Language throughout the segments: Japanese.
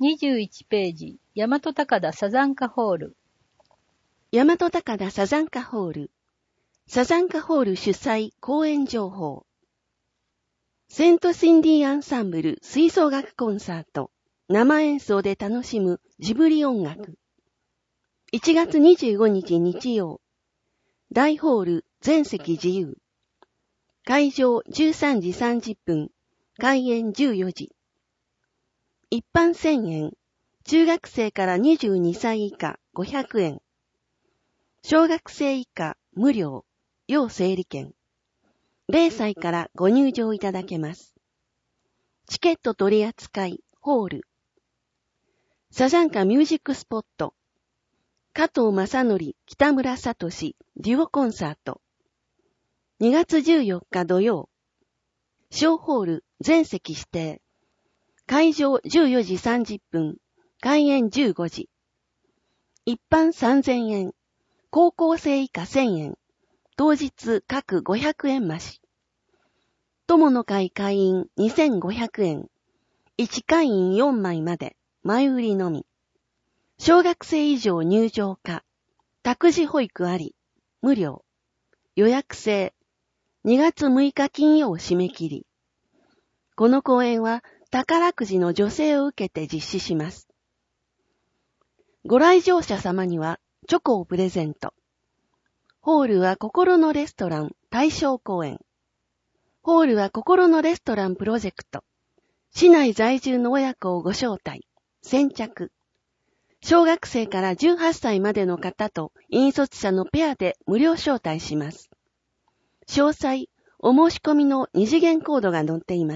21ページ、大和高田サザンカホール。 大和高田サザンカホール。サザンカホール主催公演情報。セントシンディアンサンブル吹奏楽コンサート。生演奏で楽しむジブリ音楽。1月25日日曜。大ホール全席自由。会場13時30分。開演14時。一般1000円。中学生から22歳以下500円。小学生以下無料。要整理券。0歳からご入場いただけます。チケット取り扱いホール。サザンカミュージックスポット。加藤正則、北村聡デュオコンサート。2月14日土曜。小ホール全席指定。会場14時30分。開演15時。一般3000円。高校生以下1000円。当日各500円増し。友の会会員2500円。1会員4枚まで。前売りのみ。小学生以上入場可。託児保育あり。無料。予約制。2月6日金曜締め切り。この公演は宝くじの助成を受けて実施します。ご来場者様にはチョコをプレゼント。ホールは心のレストラン大正公園。ホールは心のレストランプロジェクト。市内在住の親子をご招待。先着。小学生から18歳までの方と引率者のペアで無料招待します。詳細、お申し込みの二次元コードが載っています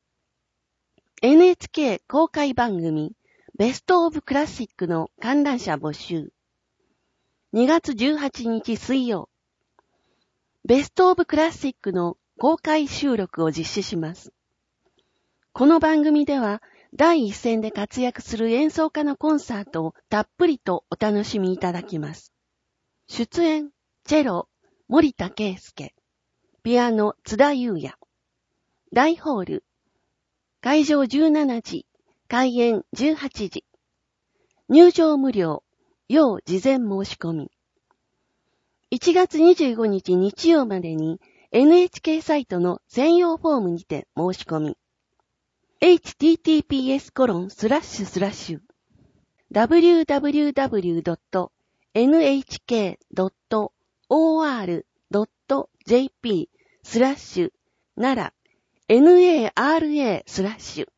。NHK 公開番組ベストオブクラシックの観覧者募集。2月18日水曜。ベストオブクラシックの公開収録を実施します。この番組では第一線で活躍する演奏家のコンサートをたっぷりとお楽しみいただきます。出演、チェロ、森田圭介。ピアノ、津田裕也。大ホール。会場17時。開演18時。入場無料。要事前申し込み。1月25日日曜までに NHK サイトの専用フォームにて申し込み。https://www.nhk.or.jp/nara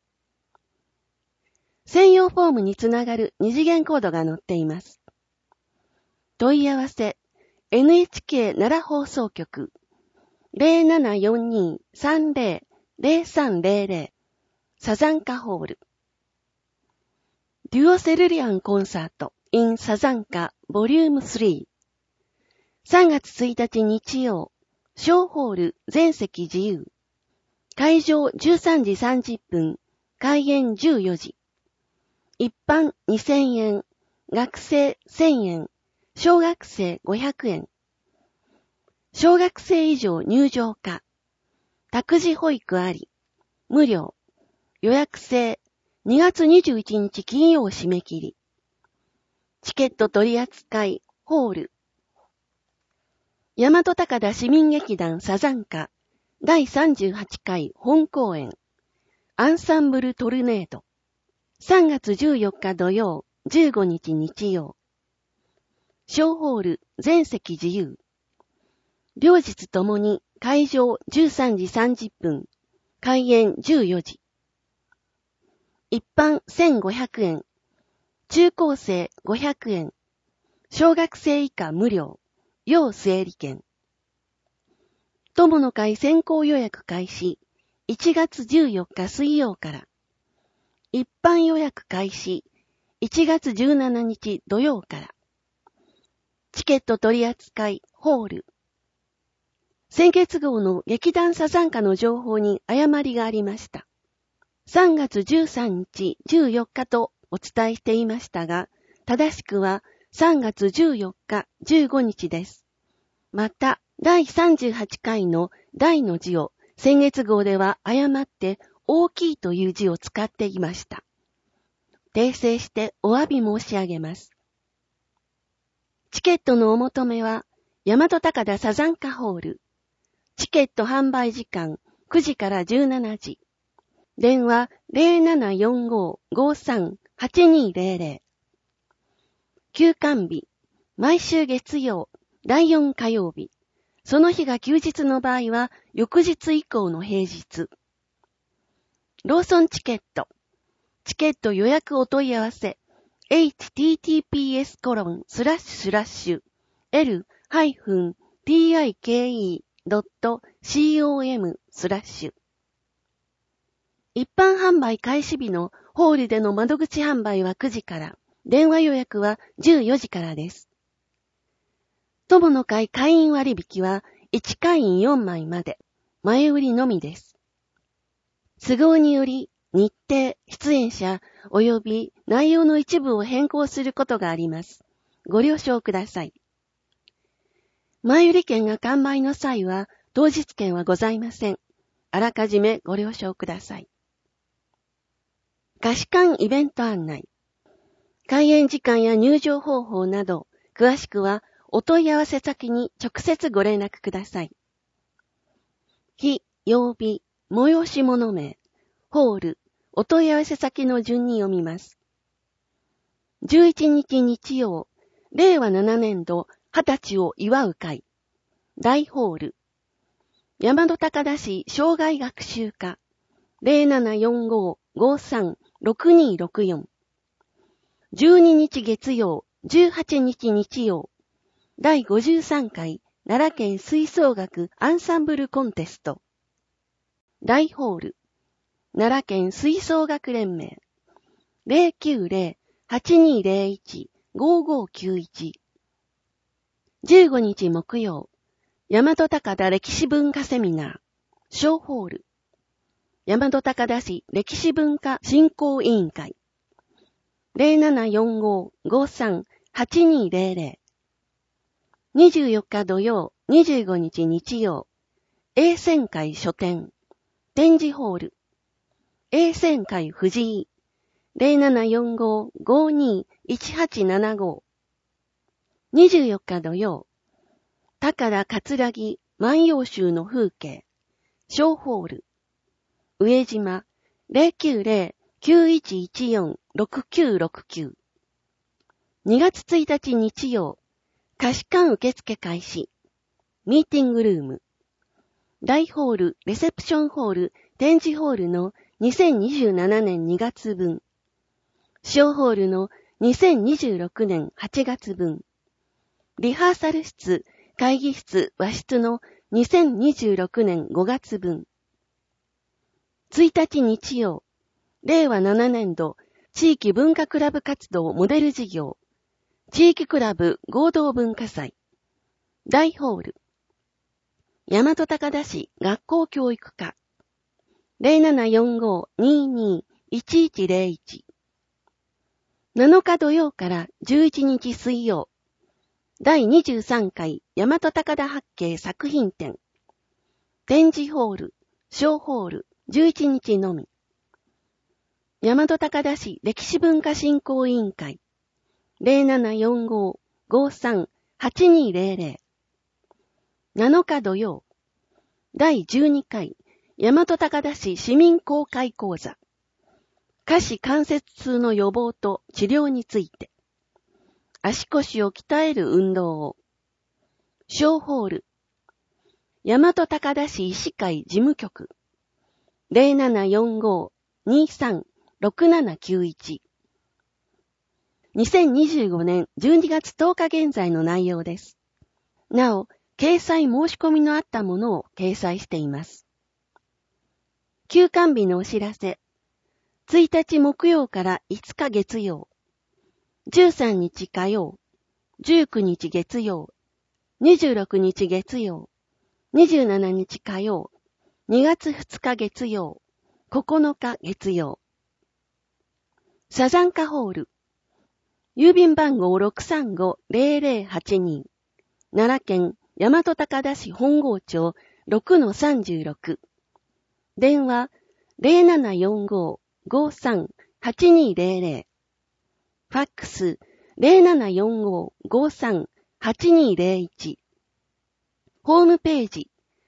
専用フォームにつながる二次元コードが載っています。問い合わせ NHK 奈良放送局 0742-30-0300 サザンカホール。デュオセルリアンコンサート in サザンカボリューム3。3月1日日曜。小ホール全席自由。会場13時30分。開演14時。一般2000円。学生1000円。小学生500円。小学生以上入場可。託児保育あり。無料。予約制。2月21日金曜締め切り。チケット取り扱い、ホール。大和高田市民劇団サザンカ第38回本公演。アンサンブルトルネード。3月14日土曜、15日日曜。小ホール全席自由。両日ともに会場13時30分。開演14時。一般1500円。中高生500円。小学生以下無料。要整理券。友の会先行予約開始。1月14日水曜から。一般予約開始。1月17日土曜から。チケット取り扱い、ホール。先月号の劇団サザンカの情報に誤りがありました。3月13日、14日とお伝えしていましたが、正しくは3月14日、15日です。また、第38回の大の字を先月号では誤って大きいという字を使っていました。 訂正してお詫び申し上げます。チケットのお求めは、大和高田サザンカホール。チケット販売時間9時から17時。電話 0745-53-8200。休館日、毎週月曜、第4火曜日。その日が休日の場合は、翌日以降の平日。ローソンチケット。チケット予約お問い合わせ。https://l-tike.com/。一般販売開始日のホールでの窓口販売は9時から、電話予約は14時からです。友の会会員割引は1会員4枚まで、前売りのみです。都合により、日程、出演者、及び内容の一部を変更することがあります。ご了承ください。前売り券が完売の際は、当日券はございません。あらかじめご了承ください。貸し館イベント案内。開演時間や入場方法など、詳しくはお問い合わせ先に直接ご連絡ください。日、曜日、催し物名、ホール、お問い合わせ先の順に読みます。11日日曜、令和7年度20歳を祝う会、大ホール、大和高田市障害学習課、0745-53-6264。12日月曜、18日日曜、第53回奈良県吹奏楽アンサンブルコンテスト。大ホール、奈良県吹奏楽連盟、090-8201-5591。15日木曜、大和高田歴史文化セミナー、小ホール、大和高田市歴史文化振興委員会、0745-53-8200。24日土曜、25日日曜、英泉会書店、展示ホール、英泉会藤井、0745-52-1875。24日土曜、高田桂木万葉集の風景、小ホール、上島 090-9114-6969。2月1日日曜、貸し館受付開始。ミーティングルーム。大ホール、レセプションホール、展示ホールの2027年2月分。小ホールの2026年8月分。リハーサル室、会議室、和室の2026年5月分。1日日曜、令和7年度地域文化クラブ活動モデル事業、地域クラブ合同文化祭、大ホール、大和高田市学校教育課、0745-22-1101。7日土曜から11日水曜、第23回大和高田八景作品展、展示ホール、小ホール、11日のみ。大和高田市歴史文化振興委員会、0745-53-8200。7日土曜、第12回大和高田市市民公開講座、下肢関節痛の予防と治療について、足腰を鍛える運動を、小ホール、大和高田市医師会事務局、0745-23-6791。2025年12月10日現在の内容です。なお、掲載申し込みのあったものを掲載しています。休館日のお知らせ。1日木曜から5日月曜、13日火曜、19日月曜、26日月曜、27日火曜、2月2日月曜、9日月曜。サザンカホール。郵便番号 635-0082。奈良県大和高田市本郷町 6-36。電話 0745-53-8200。 ファックス 0745-53-8201。ホームページ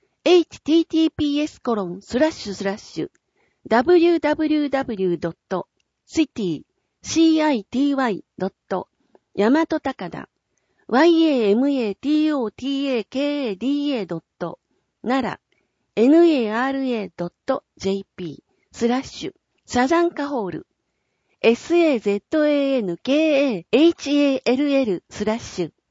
https://www.city-nara.jp/ サザンカホールSAZANKAHALL/